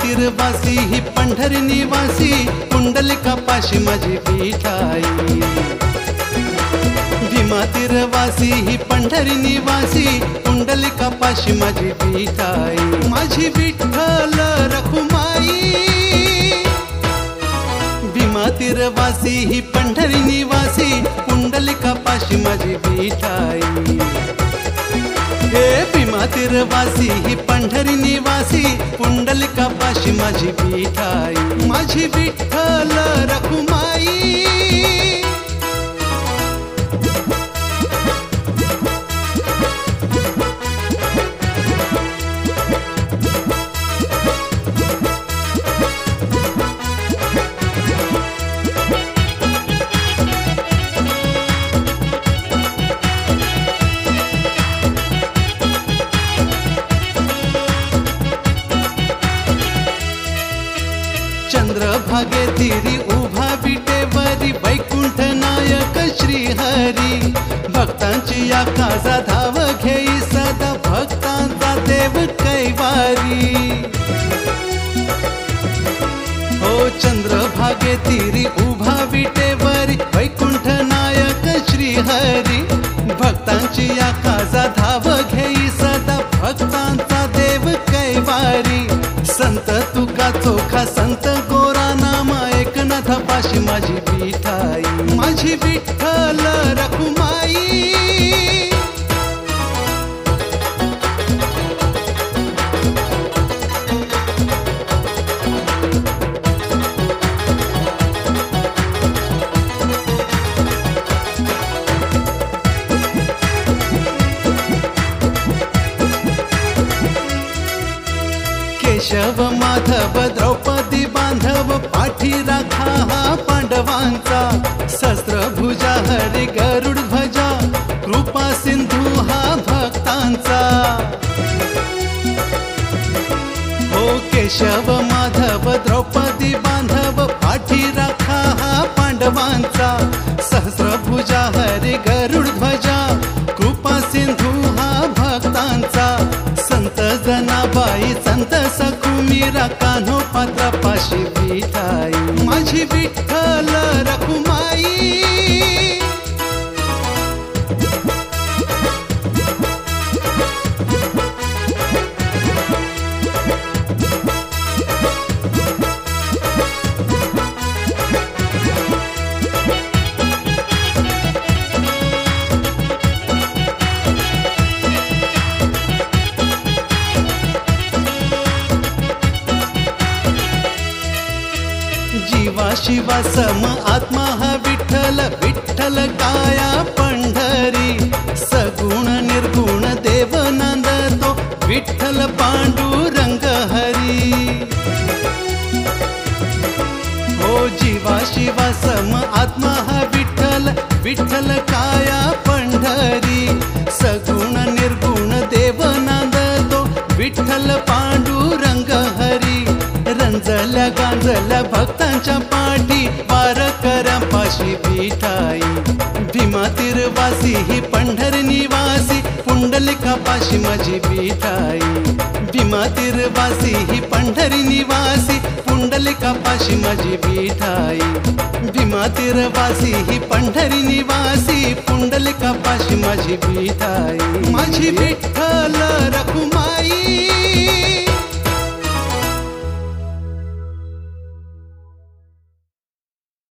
भीमातीरवासी ही पंढरी निवासी पुंडलिकापाशी माझी विठाई। भीमातीरवासी ही पंढरी निवासी पुंडलिकापाशी माझी विठाई। माझी विठ्ठल रखुमाई भीमातीरवासी ही पंढरी निवासी पुंडलिकापाशी माझी विठाई। हे भीमातीरवासी ही पंढरी निवासी पुंडलिकापाशी माझी विठाई। माझी विठ्ठल रखुमाई चंद्रभागे तीरी उभा विटेवरी वैकुंठ नायक श्रीहरी। भक्तांची या काजा धाव घेई सदा भक्तांचा देव कैवारी। हो चंद्रभागे तीरी उभा विटेवरी वैकुंठ नायक श्रीहरी। भक्तांची या काजा धाव घेई सदा भक्तांचा देव कैवारी। संत तुका चोखा संत गोरा नाम एकनाथापाशी माझी विठाई। माझी विठ्ठल रखुमाई केशव माधव द्रौपदी बांधव पाठी राखा हा पांडवांचा। सहस्त्रभुजा हरी गरुड ध्वजा कृपा सिंधू हा भक्तांचा। हो केशव माधव द्रौपदी बांधव पाठी राखा हा पांडवांचा। सहस्त्रभुजा हरी गरुड ध्वजा कृपा सिंधू हा भक्तांचा। संत जनाबाई संत सखुमीरा कान्हो पात्रापाशी विठाई। माझी विठ्ठल रखुमाई जीवा शिवा सम आत्मा हा विठ्ठल। विठ्ठल काया पंढरी सगुण निर्गुण देव नांदतो विठ्ठल पांडुरंग हरी। हो जीवा शिवा सम आत्मा हा विठ्ठल। विठ्ठल काया पंढरी सगुण निर्गुण देव नांदतो विठ्ठल पांडुरंग हरी। रंजल्या गांजल्या भक्तांच्या पाठी वारकऱ्यांपाशी विठाई। भीमातीरवासी ही पंढरी निवासी पुंडलिकापाशी माझी विठाई। भीमातीरवासी ही पंढरी निवासी पुंडलिकापाशी माझी विठाई। भीमातीरवासी ही पंढरी निवासी पुंडलिकापाशी माझी विठाई। माझी विठ्ठल रखुमाई